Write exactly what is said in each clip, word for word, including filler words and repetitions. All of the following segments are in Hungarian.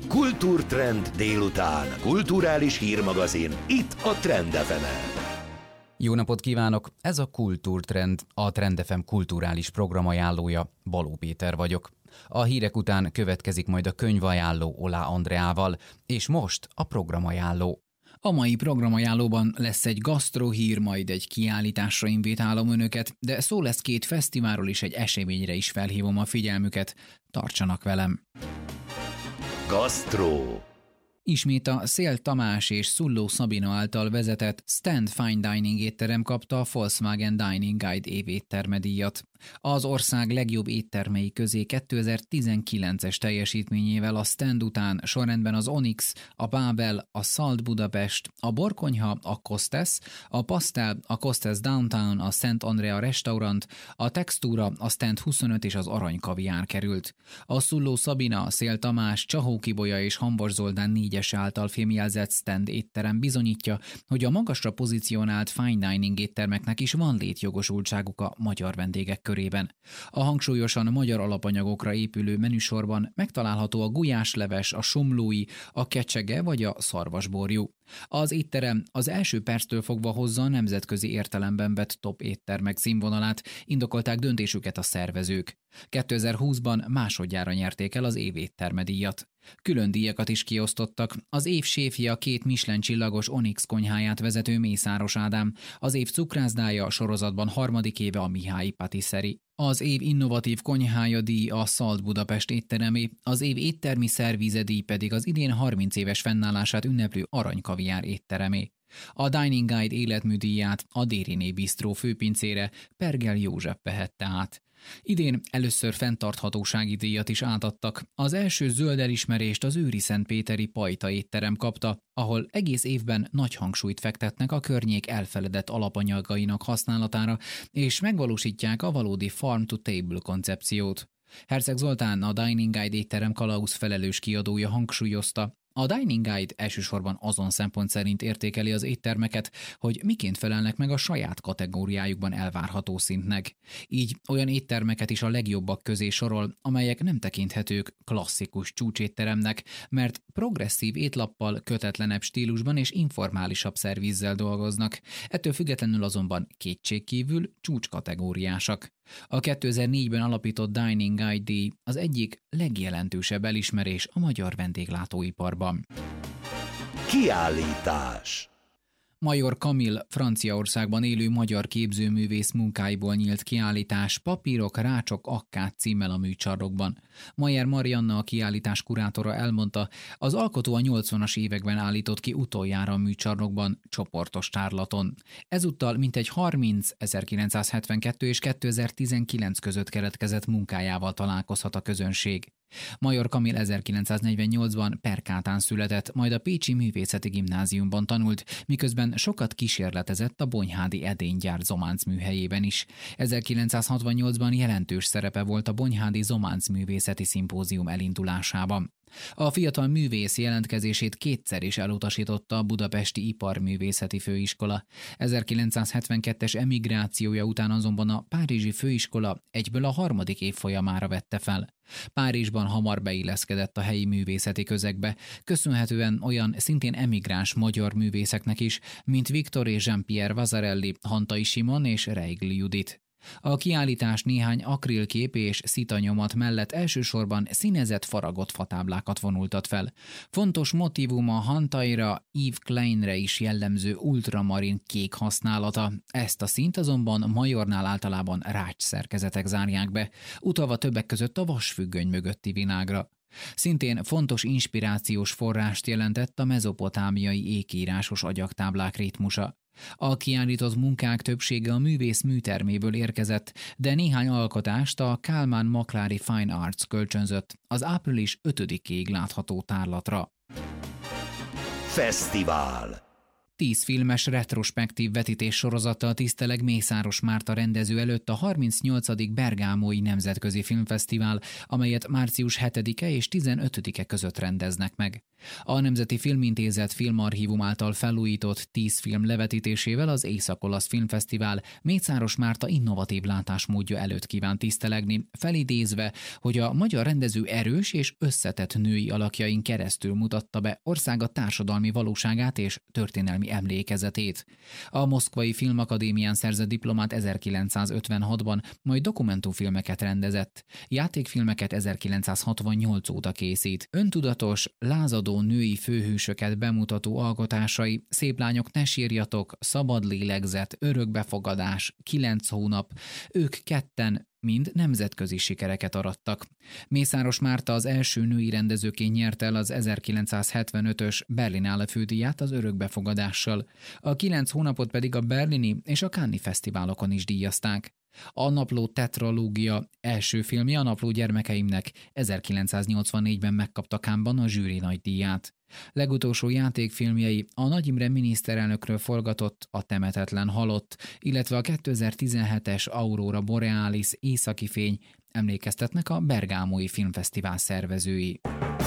Kultúrtrend délután. Kulturális hírmagazin. Itt a Trend ef emen. Jó napot kívánok! Ez a Kultúrtrend, a Trend ef em kulturális programajánlója. Baló Péter vagyok. A hírek után következik majd a könyvajánló Olá Andreával, és most a programajánló. A mai programajánlóban lesz egy gasztrohír, majd egy kiállításra invitálom önöket, de szó lesz két fesztiválról és egy eseményre is felhívom a figyelmüket. Tartsanak velem! Gasztró. Ismét a Széll Tamás és Szulló Szabina által vezetett Stand Fine Dining étterem kapta a Volkswagen Dining Guide évétterme díjat. Az ország legjobb éttermei közé kétezer-tizenkilences teljesítményével a Stand után sorrendben az Onyx, a Babel, a Salt Budapest, a Borkonyha, a Kostesz, a Pastel, a Kostesz Downtown, a Szent Andrea Restaurant, a Textúra, a Stand huszonöt és az Arany Kaviár került. A Szulló Szabina, Széll Tamás, Csahó Kibolya és Hambas Zoltán négyes által fémjelzett Stand étterem bizonyítja, hogy a magasra pozícionált fine dining éttermeknek is van létjogosultságuk a magyar vendégek körében. A hangsúlyosan magyar alapanyagokra épülő menüsorban megtalálható a gulyásleves, a somlói, a kecsege vagy a szarvasborjú. Az étterem az első perctől fogva hozza a nemzetközi értelemben vett top éttermek színvonalát, indokolták döntésüket a szervezők. kétezer-húszban másodjára nyerték el az év étterme díjat. Külön díjakat is kiosztottak. Az év séfje a két Michelin csillagos Onyx konyháját vezető Mészáros Ádám, az év cukrászdája a sorozatban harmadik éve a Mihály Patisserie. Az év innovatív konyhája díj a Salt Budapest étteremé, az év éttermi szervíze díj pedig az idén harminc éves fennállását ünneplő Arany Kaviár étteremé. A Dining Guide életműdíját a Dériné Bistró főpincére, Pergel József vehette át. Idén először fenntarthatósági díjat is átadtak. Az első zöld elismerést az őriszentpéteri Pajta étterem kapta, ahol egész évben nagy hangsúlyt fektetnek a környék elfeledett alapanyagainak használatára, és megvalósítják a valódi farm-to-table koncepciót. Herceg Zoltán, a Dining Guide étterem kalauz felelős kiadója hangsúlyozta, a Dining Guide elsősorban azon szempont szerint értékeli az éttermeket, hogy miként felelnek meg a saját kategóriájukban elvárható szintnek. Így olyan éttermeket is a legjobbak közé sorol, amelyek nem tekinthetők klasszikus csúcsétteremnek, mert progresszív étlappal, kötetlenebb stílusban és informálisabb szervizzel dolgoznak. Ettől függetlenül azonban kétségkívül csúcskategóriásak. A kétezer-négyben alapított Dining Guide díj az egyik legjelentősebb elismerés a magyar vendéglátóiparban. Kiállítás. Major Kamil Franciaországban élő magyar képzőművész munkáiból nyílt kiállítás Papírok, rácsok, akkát címmel a műcsarnokban. Mayer Marianna, a kiállítás kurátora elmondta, az alkotó a nyolcvanas években állított ki utoljára a műcsarnokban csoportos tárlaton. Ezúttal mintegy harminc ezerkilencszázhetvenkettő és kétezer-tizenkilenc között keletkezett munkájával találkozhat a közönség. Major Kamil ezerkilencszáznegyvennyolcban Perkátán született, majd a Pécsi Művészeti Gimnáziumban tanult, miközben sokat kísérletezett a Bonyhádi Edénygyár zománcműhelyében is. ezerkilencszázhatvannyolcban jelentős szerepe volt a Bonyhádi Zománcművészeti Szimpózium elindulásában. A fiatal művész jelentkezését kétszer is elutasította a Budapesti Iparművészeti Főiskola. ezerkilencszázhetvenkettes emigrációja után azonban a Párizsi Főiskola egyből a harmadik évfolyamára vette fel. Párizsban hamar beilleszkedett a helyi művészeti közegbe, köszönhetően olyan szintén emigráns magyar művészeknek is, mint Viktor és Jean-Pierre Vasarely, Hantai Simon és Reigl Judit. A kiállítás néhány akrilkép és szitanyomat mellett elsősorban színezett faragott fatáblákat vonultat fel. Fontos motívum a Hantaira, Yves Kleinre is jellemző ultramarin kék használata. Ezt a színt azonban Majornál általában rács szerkezetek zárják be, utalva többek között a vasfüggöny mögötti világra. Szintén fontos inspirációs forrást jelentett a mezopotámiai ékírásos agyagtáblák ritmusa. A kiállított munkák többsége a művész műterméből érkezett, de néhány alkotást a Kálmán Maklári Fine Arts kölcsönzött az április ötödikéig látható tárlatra. Fesztivál. Tíz filmes retrospektív vetítés sorozattal tiszteleg Mészáros Márta rendező előtt a harmincnyolcadik Bergámói Nemzetközi Filmfesztivál, amelyet március hetedike és tizenötödike között rendeznek meg. A Nemzeti Filmintézet Filmarchívum által felújított tíz film levetítésével az Észak-Olasz Filmfesztivál Mészáros Márta innovatív látásmódja előtt kíván tisztelegni, felidézve, hogy a magyar rendező erős és összetett női alakjain keresztül mutatta be országa társadalmi valóságát és történelmi emlékezetét. A Moszkvai Filmakadémián szerzett diplomát ezerkilencszázötvenhatban, majd dokumentumfilmeket rendezett. Játékfilmeket ezerkilencszázhatvannyolc óta készít. Öntudatos, lázadó női főhősöket bemutató alkotásai, Szép lányok, ne sírjatok, Szabad lélegzet, Örökbefogadás, Kilenc hónap, ők ketten mind nemzetközi sikereket arattak. Mészáros Márta az első női rendezőként nyerte el az ezerkilencszázhetvenötös Berlinale fődíját az Örökbefogadással. A Kilenc hónapot pedig a berlini és a Cannes-i fesztiválokon is díjazták. A Napló tetralógia első filmje, A napló gyermekeimnek ezerkilencszáznyolcvannégyben megkapta Cannes-ban a zsűri nagydíját. Legutolsó játékfilmjei a Nagy Imre miniszterelnökről forgatott A temetetlen halott, illetve a kétezer-tizenhetes Aurora Borealis északi fény, emlékeztetnek a Bergámói Filmfesztivál szervezői.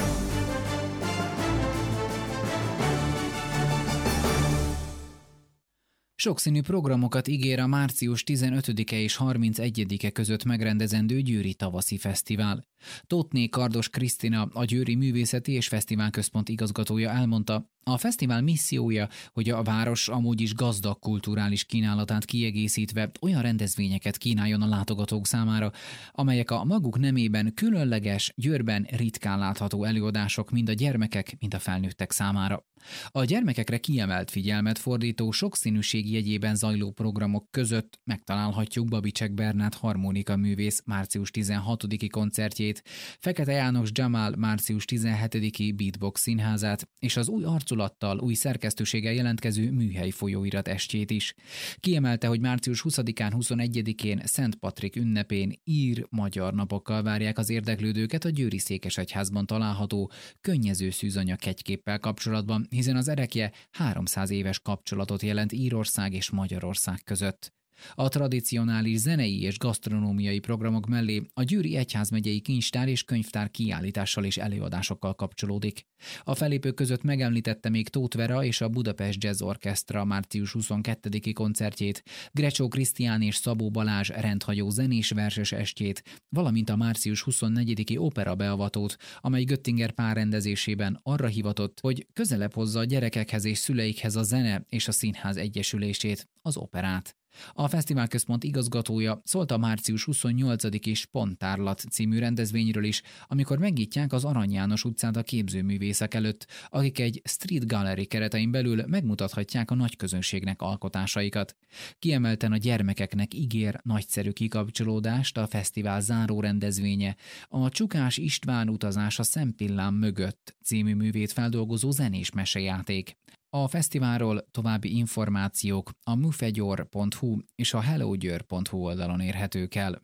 Sokszínű programokat ígér a március tizenötödike és harmincegyedike között megrendezendő Győri Tavaszi Fesztivál. Tóthné Kardos Krisztina, a Győri Művészeti és Fesztiválközpont igazgatója elmondta, a fesztivál missziója, hogy a város amúgy is gazdag kulturális kínálatát kiegészítve olyan rendezvényeket kínáljon a látogatók számára, amelyek a maguk nemében különleges, Győrben ritkán látható előadások mind a gyermekek, mind a felnőttek számára. A gyermekekre kiemelt figyelmet fordító sokszínűség jegyében zajló programok között megtalálhatjuk Babicsek Bernát harmonika művész március tizenhatodiki koncertjét, Fekete János Jamal március tizenhetediki Beatbox színházát és az új arculattal, új szerkesztőséggel jelentkező Műhely folyóirat estjét is. Kiemelte, hogy március huszadikán, huszonegyedikén Szent Patrik ünnepén ír-magyar napokkal várják az érdeklődőket a győri székesegyházban található könnyező szűzanya kegyképpel kapcsolatban, hiszen az erekje háromszáz éves kapcsolatot jelent Írország és Magyarország között. A tradicionális zenei és gasztronómiai programok mellé a Győri Egyházmegyei Kincstár és Könyvtár kiállítással és előadásokkal kapcsolódik. A fellépők között megemlítette még Tóth Vera és a Budapest Jazz Orchestra március huszonkettediki koncertjét, Grecsó Krisztián és Szabó Balázs rendhagyó zenés verses estjét, valamint a március huszonnegyediki opera beavatót, amely Göttinger Pál rendezésében arra hivatott, hogy közelebb hozza a gyerekekhez és szüleikhez a zene és a színház egyesülését, az operát. A Fesztiválközpont igazgatója szólt a március huszonnyolcadiki Spontárlat című rendezvényről is, amikor megnyitják az Arany János utcát a képzőművészek előtt, akik egy street gallery keretein belül megmutathatják a nagyközönségnek alkotásaikat. Kiemelten a gyermekeknek ígér nagyszerű kikapcsolódást a fesztivál záró rendezvénye, a Csukás István utazás a Szempillám mögött című művét feldolgozó zenés mesejáték. A fesztiválról további információk a mufegyor pont hu és a hellogyőr pont hu oldalon érhetők el.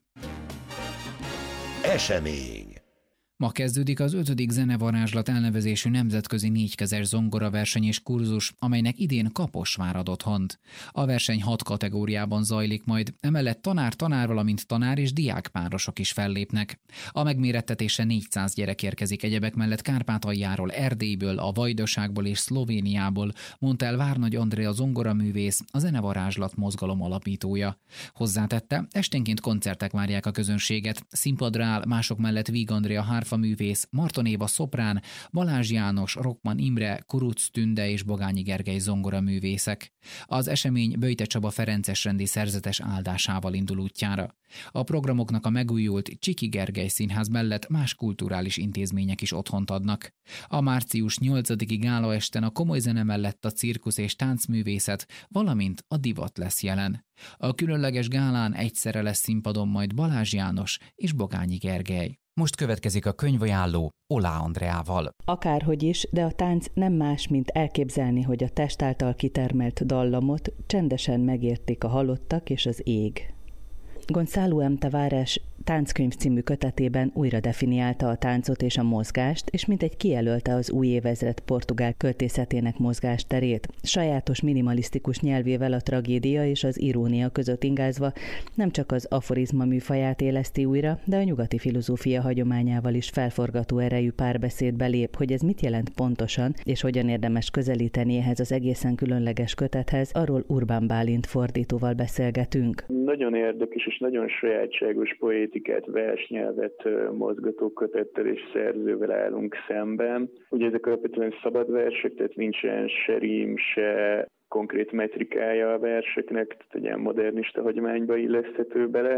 Esemény. Ma kezdődik az ötödik Zenevarázslat elnevezésű nemzetközi négykezes zongoraverseny és kurzus, amelynek idén Kaposvár adott hont. A verseny hat kategóriában zajlik majd, emellett tanár-tanár, valamint tanár és diákpárosok is fellépnek. A megmérettetése négyszáz gyerek érkezik egyebek mellett Kárpátaljáról, Erdélyből, a Vajdaságból és Szlovéniából, mondta el Várnagy Andrea zongoraművész, a Zenevarázslat mozgalom alapítója. Hozzátette, esténként koncertek várják a közönséget, színpadra áll mások mellett Víg Andrea művész, Marton Éva szoprán, Balázs János, Rockman Imre, Kuruc Tünde és Bogányi Gergely zongoraművészek. Az esemény Böjte Csaba Ferences rendi szerzetes áldásával indul útjára. A programoknak a megújult Csiki Gergely Színház mellett más kulturális intézmények is otthont adnak. A március nyolcadiki gálaesten a komoly zene mellett a cirkusz és táncművészet, valamint a divat lesz jelen. A különleges gálán egyszerre lesz színpadon majd Balázs János és Bogányi Gergely. Most következik a könyvajánló Oláh Andreával. Akárhogy is, de a tánc nem más, mint elképzelni, hogy a test által kitermelt dallamot csendesen megértik a halottak és az ég. Gonzalo M. Tavares Tánckönyv című kötetében újra definiálta a táncot és a mozgást, és mintegy kijelölte az új évezred portugál költészetének mozgásterét. Sajátos minimalisztikus nyelvével a tragédia és az irónia között ingázva nem csak az aforizma műfaját éleszti újra, de a nyugati filozófia hagyományával is felforgató erejű párbeszédbe lép, hogy ez mit jelent pontosan, és hogyan érdemes közelíteni ehhez az egészen különleges kötethez, arról Urbán Bálint fordítóval beszélgetünk. Nagyon érdekes és nagyon sajátságos poétikát, versnyelvet mozgató kötettel és szerzővel állunk szemben. Ugye ezek alapvetően szabad versek, tehát nincsen se rím, se konkrét metrikája a verseknek, tehát egy ilyen modernista hagyományba illeszthető bele,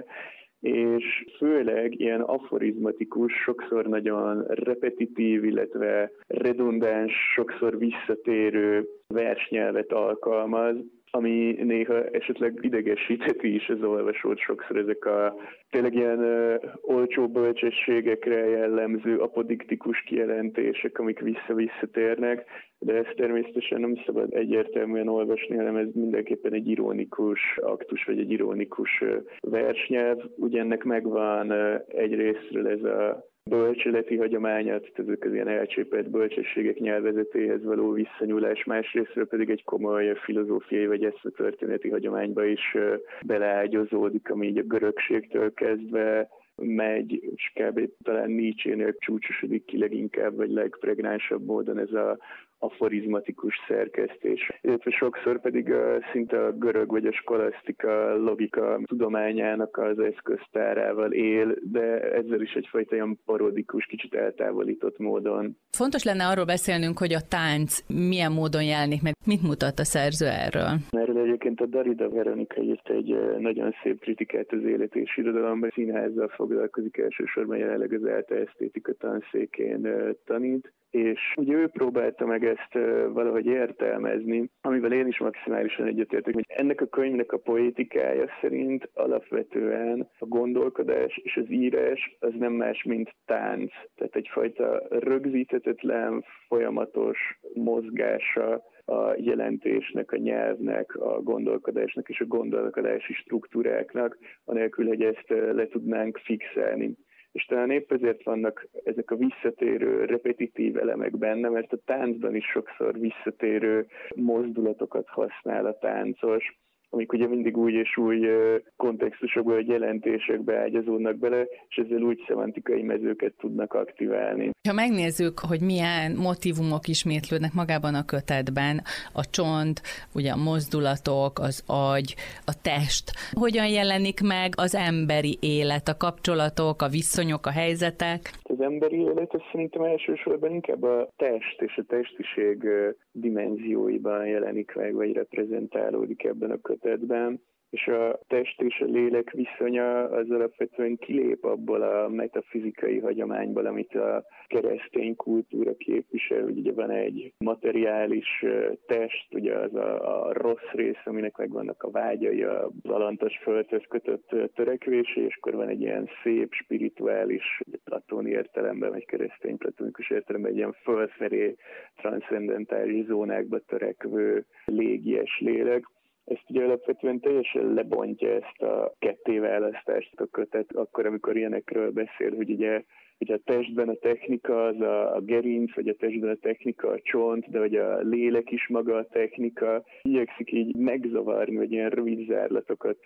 és főleg ilyen aforizmatikus, sokszor nagyon repetitív, illetve redundáns, sokszor visszatérő versnyelvet alkalmaz, ami néha esetleg idegesítheti is az olvasót, sokszor ezek a tényleg ilyen ö, olcsó bölcsességekre jellemző apodiktikus kijelentések, amik vissza-visszatérnek, de ezt természetesen nem szabad egyértelműen olvasni, hanem ez mindenképpen egy ironikus aktus, vagy egy ironikus ö, versnyelv. Ugye ennek megvan ö, egyrésztről ez a bölcseleti hagyományat, ezek az ilyen elcsépelt bölcsességek nyelvezetéhez való visszanyúlás, másrésztről pedig egy komoly filozófiai vagy eszmetörténeti hagyományba is beleágyazódik, ami így a görögségtől kezdve megy, és kb. Talán Nietzsénél csúcsosodik ki leginkább, vagy legpregnánsabb módon ez a aforizmatikus szerkesztés. Illetve sokszor pedig a, szinte a görög vagy a skolasztika logika tudományának az eszköztárával él, de ezzel is egyfajta ilyen parodikus, kicsit eltávolított módon. Fontos lenne arról beszélnünk, hogy a tánc milyen módon jelenik meg. Mit mutat a szerző erről? Erről egyébként a Darida Veronika írt egy nagyon szép kritikát az élet és irodalomban. Színházzal foglalkozik, elsősorban jelenleg az ELTE esztétika tanszékén tanít, és ugye ő próbálta meg ezt valahogy értelmezni, amivel én is maximálisan egyetértek, hogy ennek a könyvnek a poétikája szerint alapvetően a gondolkodás és az írás az nem más, mint tánc. Tehát egyfajta rögzíthetetlen, folyamatos mozgása a jelentésnek, a nyelvnek, a gondolkodásnak és a gondolkodási struktúráknak, anélkül, hogy ezt le tudnánk fixálni. És talán épp ezért vannak ezek a visszatérő, repetitív elemek benne, mert a táncban is sokszor visszatérő mozdulatokat használ a táncos, amik ugye mindig új és új kontextusokból, vagy jelentésekbe ágyazódnak bele, és ezzel úgy szemantikai mezőket tudnak aktiválni. Ha megnézzük, hogy milyen motívumok ismétlődnek magában a kötetben, a csont, ugye a mozdulatok, az agy, a test, hogyan jelenik meg az emberi élet, a kapcsolatok, a viszonyok, a helyzetek? Az emberi élet az szerintem elsősorban inkább a test és a testiség dimenzióiban jelenik meg, vagy reprezentálódik ebben a kötetben, és a test és a lélek viszonya az alapvetően kilép abból a metafizikai hagyományból, amit a keresztény kultúra képvisel. Ugye van egy materiális test, ugye az a, a rossz rész, aminek megvannak a vágyai, az alantas földhöz kötött törekvése, és akkor van egy ilyen szép, spirituális, platóni értelemben, vagy keresztény platonikus értelemben egy ilyen fölfelé transzcendentális zónákba törekvő légies lélek. Ezt ugye alapvetően teljesen lebontja ezt a kettéválasztást a kötet, akkor, amikor ilyenekről beszél, hogy ugye, ugye a testben a technika az a, a gerinc, vagy a testben a technika a csont, de hogy a lélek is maga a technika. Igyekszik így megzavarni, vagy ilyen rövid zárlatokat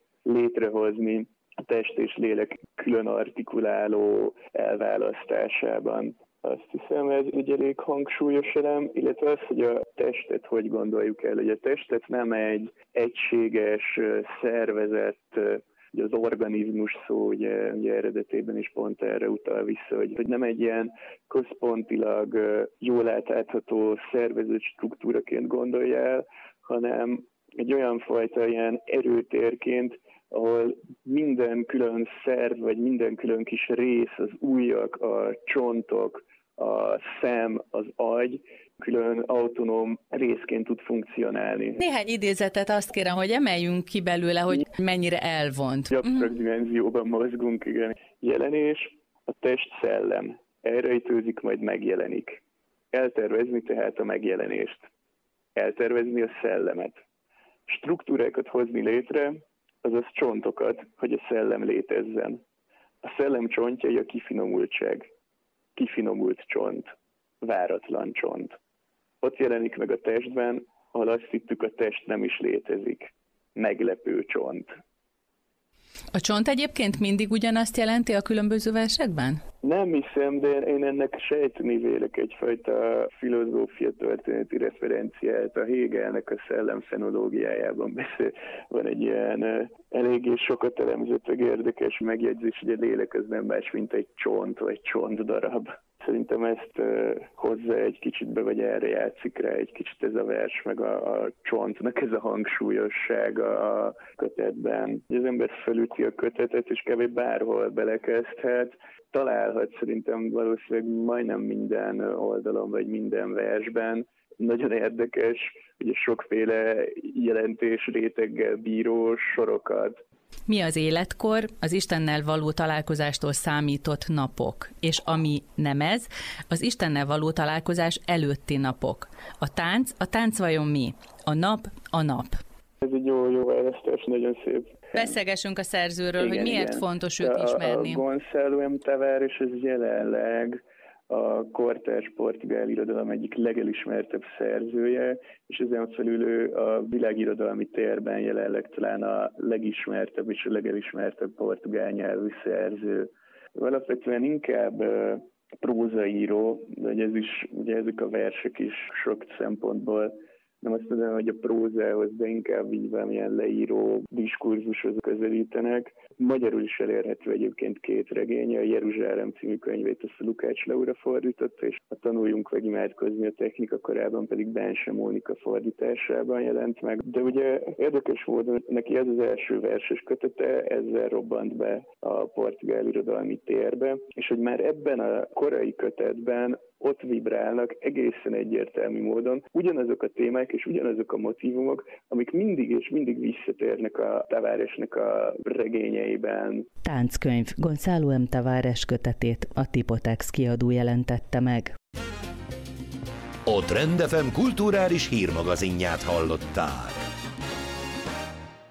létrehozni a test és lélek külön artikuláló elválasztásában. Azt hiszem, ez egy elég hangsúlyos elem, illetve az, hogy a testet hogy gondoljuk el, hogy a testet nem egy egységes szervezet, ugye az organizmus szó ugye, ugye eredetében is pont erre utal vissza, hogy, hogy nem egy ilyen központilag jól átlátható szervezet struktúraként gondolja el, hanem egy olyan fajta ilyen erőtérként, ahol minden külön szerv, vagy minden külön kis rész, az ujjak, a csontok, a szem, az agy külön autonóm részként tud funkcionálni. Néhány idézetet azt kérem, hogy emeljünk ki belőle, hogy mennyire elvont. Absztrakt dimenzióban mozgunk, igen. Jelenés, a test szellem. Elrejtőzik, majd megjelenik. Eltervezni tehát a megjelenést. Eltervezni a szellemet. Struktúrákat hozni létre, azaz csontokat, hogy a szellem létezzen. A szellem csontjai a kifinomultság, kifinomult csont, váratlan csont. Ott jelenik meg a testben, ahol azt hittük, a test nem is létezik. Meglepő csont. A csont egyébként mindig ugyanazt jelenti a különböző versekben? Nem hiszem, de én ennek sejteni vélek egyfajta filozófia történeti referenciát. A Hegelnek a szellemfenológiájában beszél. Van egy ilyen eléggé sokat elemzett, érdekes megjegyzés, hogy a lélek az nem más, mint egy csont vagy csontdarab. Szerintem ezt uh, hozzá egy kicsit be, vagy erre játszik rá egy kicsit ez a vers, meg a, a csontnak ez a hangsúlyossága a kötetben. Az ember felüti a kötetet, és kb. Bárhol belekezdhet. Találhat szerintem valószínűleg majdnem minden oldalon, vagy minden versben. Nagyon érdekes, ugye sokféle jelentés réteggel bíró sorokat. Mi az életkor, az Istennel való találkozástól számított napok, és ami nem ez, az Istennel való találkozás előtti napok. A tánc, a tánc vajon mi? A nap, a nap. Ez egy jó, jó választás, nagyon szép. Beszélgessünk a szerzőről, igen, hogy miért igen. fontos őt a, ismerni. A Gonçalo M. Tavares, ez jelenleg a kortárs portugál irodalom egyik legelismertebb szerzője, és ezen felül ő a világirodalmi térben jelenleg talán a legismertebb és a legelismertebb portugál nyelvű szerző. Alapvetően inkább prózaíró, de ez is, ugye ezek a versek is sok szempontból nem azt mondom, hogy a prózához, de inkább így valamilyen leíró diskurzushoz közelítenek. Magyarul is elérhető egyébként két regénye, a Jeruzsálem című könyvét azt a Lukács Laura fordította, és a Tanuljunk meg imádkozni a technika korában pedig Bense Mónika fordításában jelent meg. De ugye érdekes módon neki ez az első verses kötete, ezzel robbant be a portugál irodalmi térbe, és hogy már ebben a korai kötetben ott vibrálnak egészen egyértelmű módon ugyanazok a témák és ugyanazok a motívumok, amik mindig és mindig visszatérnek a Tavaresnek a regényeiben. Tánckönyv Gonçalo M. Tavares kötetét a Tipotex kiadó jelentette meg. A Trend ef em kulturális hírmagazinját hallották.